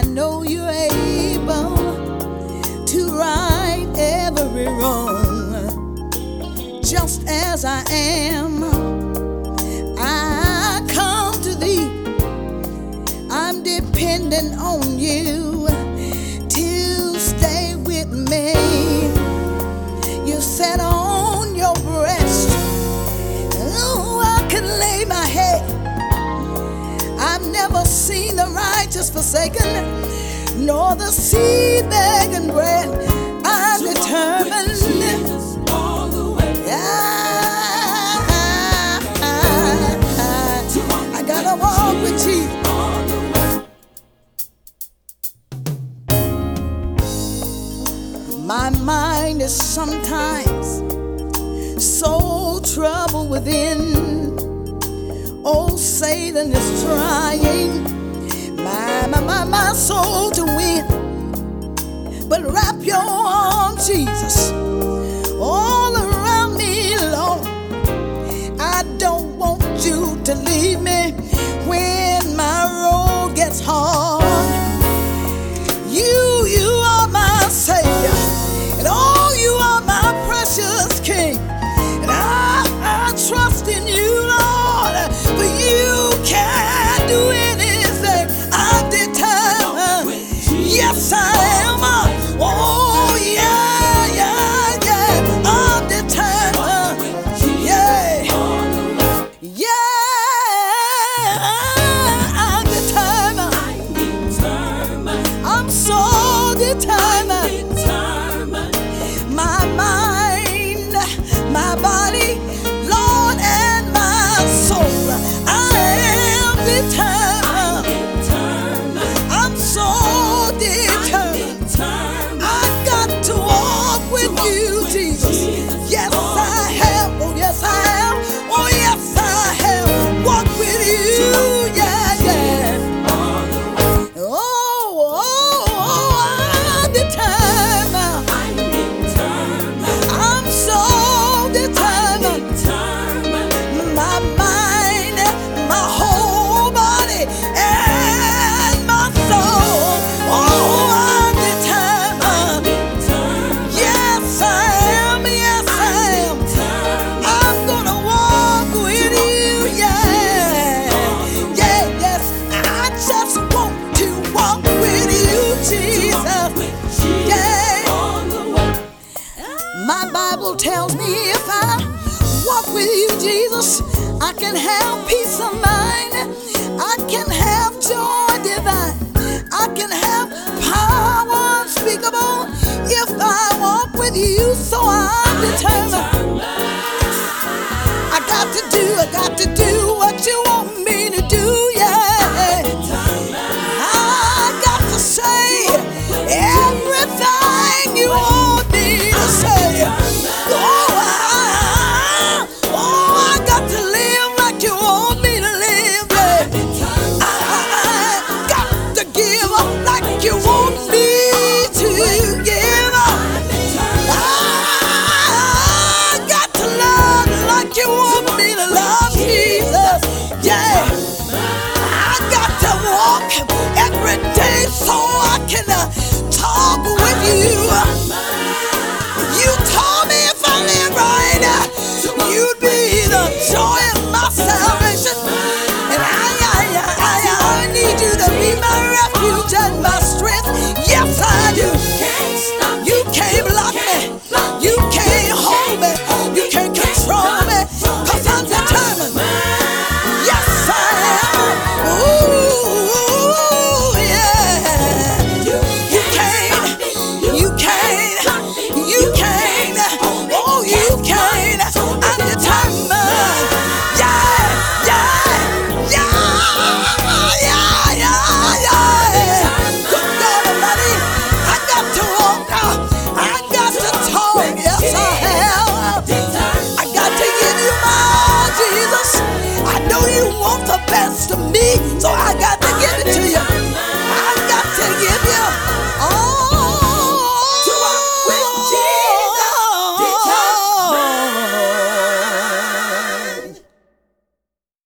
know you're able to right every wrong. Just as I am, I come to thee. I'm dependent on you to stay with me. You sat on your breast, oh, I can lay my head. I've never seen the righteous forsaken, nor the seed begging bread. I'm determined. I gotta walk with Jesus. My mind is sometimes so troubled within. Oh, Satan is trying my soul to win. But wrap your arms, Jesus, all around me, Lord. I don't want you to leave me when my road gets hard. You are my Savior, and oh, you are my precious King. And I trust in you, Lord, for you can do anything. I'm determined. Yes, I am. Oh, yeah, yeah, yeah. I'm determined. Yeah. Yeah, I'm determined. I'm so determined. My mind, my body, Lord, and my soul. I am determined. I'm so determined. I got to walk with you, Jesus. Yes, I have. Oh, yes, I have. Oh, yes, I have. Walk with you. Yeah, yeah. Oh, I'm determined. I'm so determined. My mind, my whole body, and my soul. Oh, I'm determined. Yes, I am. Yes, I am. I'm gonna walk with you. Yeah. Yeah, yes. I just want to walk with you, Jesus. Yeah. My Bible tells me if I walk with you, Jesus, I can have peace of mind. I can have joy divine. I can have power unspeakable if I walk with you. So I'm determined. I got to do what you want me to do. Yeah. I got to say everything you want me to say. I got to live like you want me to live. Yeah. I got to give like you want me to give. I got to love like you want me to love, Jesus. Yeah. I got to walk every day so I can talk with you. You told me if I live right, you'd be the joy of my salvation. And I need you to be my refuge and my strength. Yes, I do. You can't block me. You can't hold me. You can't control me. 'Cause I'm determined. Yes, I am. Ooh, yeah. You can't. Oh, you can't. I'm determined. Yeah, yeah, yeah, yeah, yeah. Good God Almighty, I got to walk. I got to talk. Yes, I have. I got to give you my all, Jesus. I know you want the best of me, so I got